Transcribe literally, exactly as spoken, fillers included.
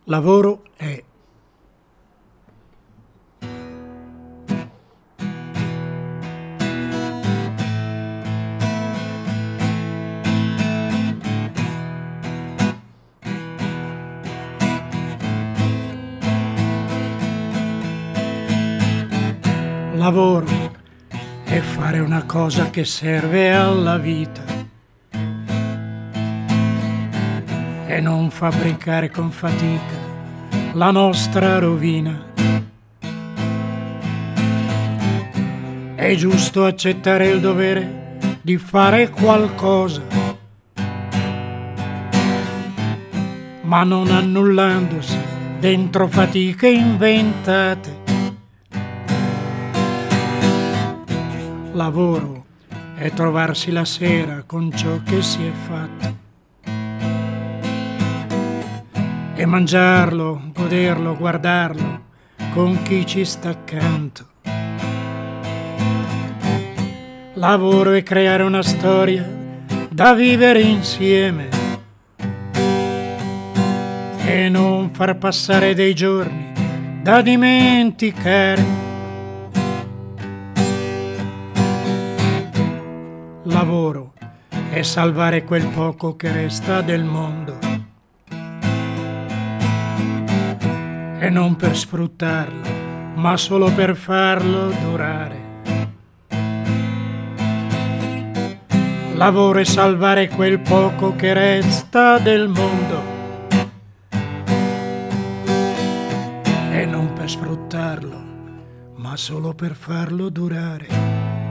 Lavoro è lavoro è fare una cosa che serve alla vita e non fabbricare con fatica la nostra rovina. È giusto accettare il dovere di fare qualcosa, ma non annullandosi dentro fatiche inventate. Lavoro è trovarsi la sera con ciò che si è fatto e mangiarlo, goderlo, guardarlo con chi ci sta accanto. Lavoro è creare una storia da vivere insieme e non far passare dei giorni da dimenticare. Lavoro è salvare quel poco che resta del mondo e non per sfruttarlo, ma solo per farlo durare. Lavoro è salvare quel poco che resta del mondo e non per sfruttarlo, ma solo per farlo durare.